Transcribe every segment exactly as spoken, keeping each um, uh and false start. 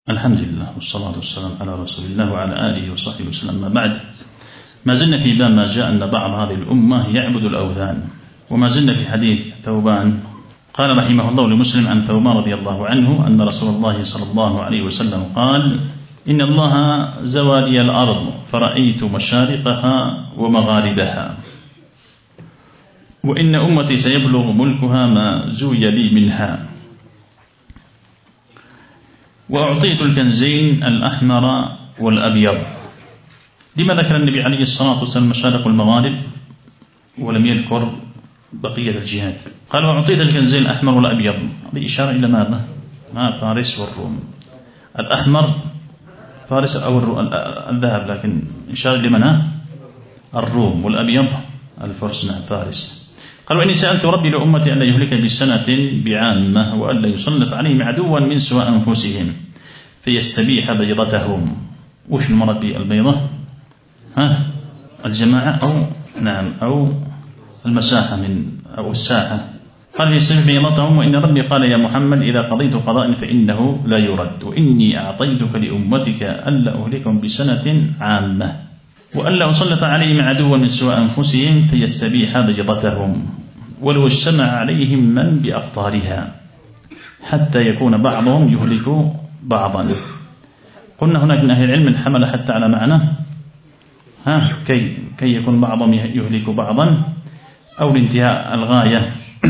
الحمد لله والصلاة والسلام على رسول الله وعلى آله وصحبه وسلم. ما بعد، ما زلنا في باب ما جاء أن بعض هذه الأمة يعبد الأوثان، وما زلنا في حديث ثوبان. قال رحمه الله لمسلم عن ثوبان رضي الله عنه أن رسول الله صلى الله عليه وسلم قال: إن الله زوى لي الأرض فرأيت مشارقها ومغاربها، وإن أمتي سيبلغ ملكها ما زوي لي منها، وأعطيت الكنزين الأحمر والأبيض. لما ذكر النبي عليه الصلاة والسلام المشارق والمغارب ولم يذكر بقية الجهات؟ قال: وأعطيت الكنزين الأحمر والأبيض، بإشارة إلى ماذا؟ ما فارس والروم. الأحمر فارس أو الذهب، لكن إشارة لمن؟ الروم. والأبيض الفرس فارس. قال: وإني سألت ربي لأمتي أن لا يهلك بسنة بعامة، وأن لا يسلط عليهم عدوا من سوى أنفسهم فيستبيح بيضتهم. وش المراد بالبيضة؟ ها الجماعة أو نعم أو المساحة من أو الساحة. قال: فيستبيح بيضتهم. وإن ربي قال: يا محمد إذا قضيت قضاء فإنه لا يرد، وإني أعطيتك لأمتك ألا أهلكهم بسنة عامة، وألا أسلط عليهم عدوا من سوى أنفسهم فيستبيح بيضتهم، ولو اجتمع عليهم من بأقطارها حتى يكون بعضهم يهلك بعضا. قلنا هناك من أهل العلم من حمل حتى على معنى ها كي كي يكون بعضهم يهلك بعضا، أو لانتهاء الغاية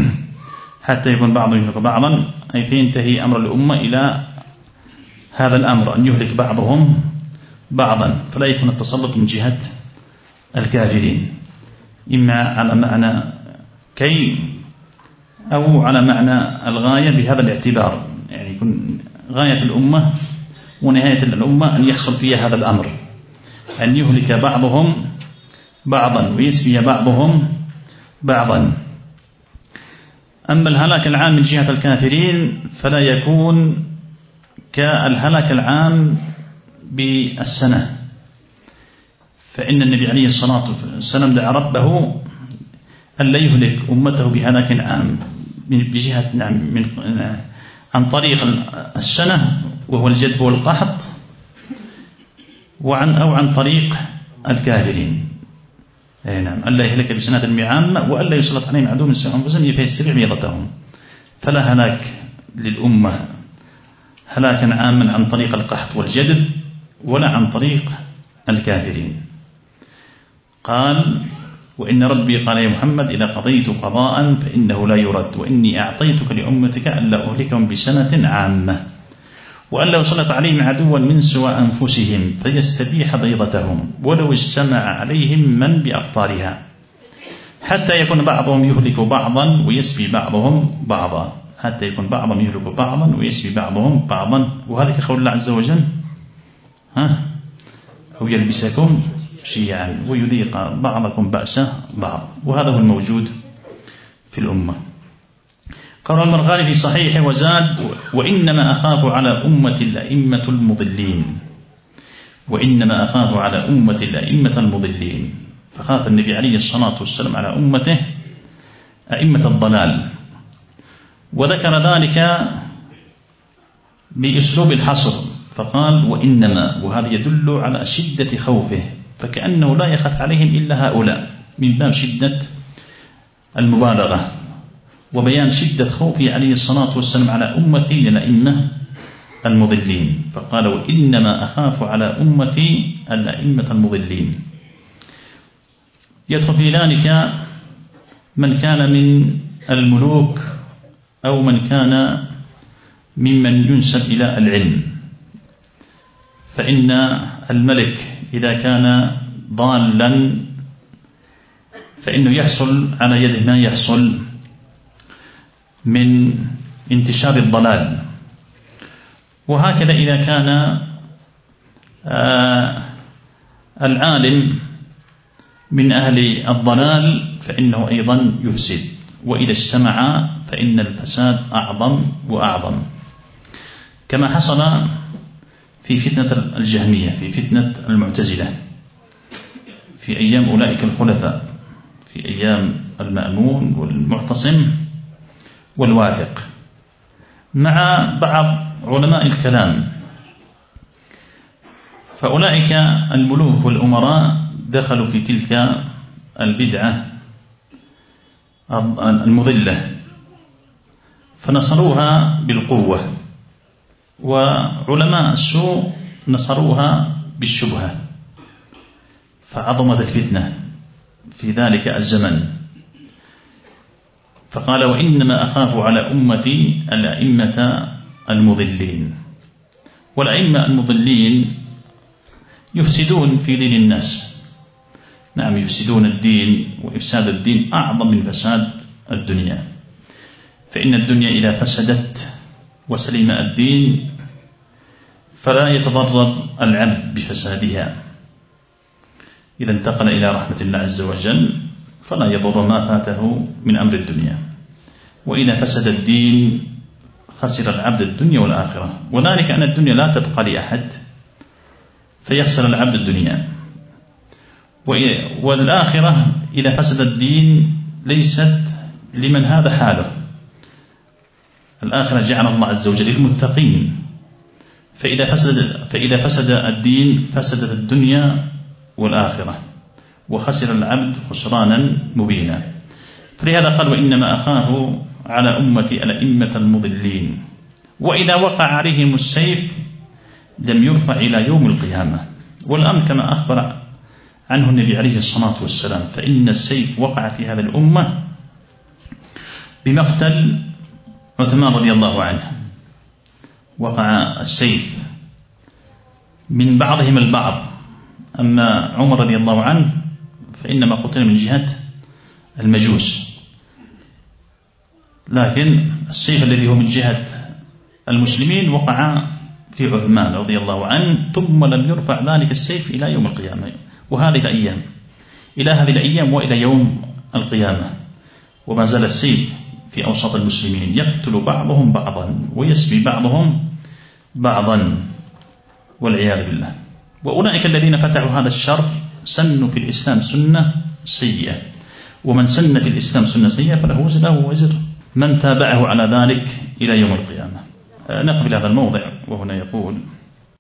حتى يكون بعضهم يهلك بعضا، أي فينتهي أمر الأمة إلى هذا الأمر أن يهلك بعضهم بعضا، فلا يكون التسلط من جهة الكافرين، إما على معنى كي أو على معنى الغاية بهذا الاعتبار، يعني يكون غاية الأمة ونهاية الأمة أن يحصل فيها هذا الأمر، أن يهلك بعضهم بعضا ويسبي بعضهم بعضا. أما الهلاك العام من جهة الكافرين فلا يكون كالهلاك العام بالسنة، فإن النبي عليه الصلاة والسلام دعا ربه أن لا يهلك أمته بهلاك عام بجهة نعم من عن طريق السنة وهو الجدب والقحط، وعن أو عن طريق الكافرين. أي نعم، ألا يهلك بسنة عامة، وألا يسلط عليهم عدو من سوى أنفسهم فيستبيح بيضتهم. فلا هلاك للأمة هلاكا عاما عن طريق القحط والجدب، ولا عن طريق الكافرين. قال: وإن ربي قال: يا محمد إذا قضيت قضاء فإنه لا يرد، وإني أعطيتك لأمتك ألا أهلكهم بسنة عامة، وألا يسلط عليهم عدوا من سوى أنفسهم فيستبيح بيضتهم، ولو اجتمع عليهم من بأقطارها حتى يكون بعضهم يهلك بعضا ويسبي بعضهم بعضا، حتى يكون بعضهم يهلك بعضا ويسبي بعضهم بعضا. وهذا كقول الله عز وجل: ها أو يلبسكم شيعا ويذيق بعضكم بأس بعض. وهذا هو الموجود في الأمة. قال المرغالي في صحيحه وزاد: وإنما أخاف على أمة الأئمة المضلين، وإنما أخاف على أمة الأئمة المضلين. فخاف النبي عليه الصلاة والسلام على أمته أئمة الضلال، وذكر ذلك بأسلوب الحصر، فقال: وإنما، وهذا يدل على شدة خوفه، فكأنه لا يخاف عليهم إلا هؤلاء، من باب شدة المبالغة وبيان شدة خوفه عليه الصلاة والسلام على أمتي الأئمة المضلين. فقال: وإنما أخاف على أمتي الأئمة المضلين. يدخل في ذلك من كان من الملوك أو من كان ممن ينسب إلى العلم، فإن الملك إذا كان ضالا فإنه يحصل على يده ما يحصل من انتشار الضلال، وهكذا إذا كان آه العالم من أهل الضلال فإنه أيضا يفسد، وإذا اجتمع فإن الفساد أعظم وأعظم، كما حصل في فتنة الجهمية، في فتنة المعتزلة في أيام أولئك الخلفاء، في أيام المأمون والمعتصم والواثق، مع بعض علماء الكلام فأولئك الملوك والأمراء دخلوا في تلك البدعة المضلة فنصروها بالقوة، وعلماء السوء نصروها بالشبهة، فعظمت الفتنة في ذلك الزمن. فقال: وإنما أخاف على أمتي الأئمة المضلين. والأئمة المضلين يفسدون في دين الناس. نعم، يفسدون الدين، وإفساد الدين أعظم من فساد الدنيا، فإن الدنيا إذا فسدت وسلم الدين فلا يتضرر العبد بفسادها، إذا انتقل إلى رحمة الله عز وجل فلا يضر ما فاته من أمر الدنيا. وإذا فسد الدين خسر العبد الدنيا والآخرة، وذلك أن الدنيا لا تبقى لأحد فيخسر العبد الدنيا، والآخرة إذا فسد الدين ليست لمن هذا حاله. الآخرة جعل الله عز وجل للمتقين، فإذا فسد, فإذا فسد الدين فسدت الدنيا والآخرة، وخسر العبد خسرانا مبينا. فلهذا قال: وإنما أخاف على أمتي الأئمة المضلين، وإذا وقع عليهم السيف لم يرفع إلى يوم القيامة. والأمر كما أخبر عنه النبي عليه الصلاة والسلام، فإن السيف وقع في هذه الأمة بمقتل عثمان رضي الله عنه، وقع السيف من بعضهم البعض. أما عمر رضي الله عنه فإنما قتل من جهة المجوس، لكن السيف الذي هو من جهة المسلمين وقع في عثمان رضي الله عنه، ثم لم يرفع ذلك السيف إلى يوم القيامة. وهذه الأيام إلى هذه الأيام وإلى يوم القيامة، وما زال السيف في أوساط المسلمين يقتل بعضهم بعضا ويسبي بعضهم بعضا والعياذ بالله. وأولئك الذين فتحوا هذا الشر سنوا في الإسلام سنة سيئة، ومن سن في الإسلام سنة سيئة فله وزر وزر من تابعه على ذلك إلى يوم القيامة. نقبل هذا الموضع وهنا يقول: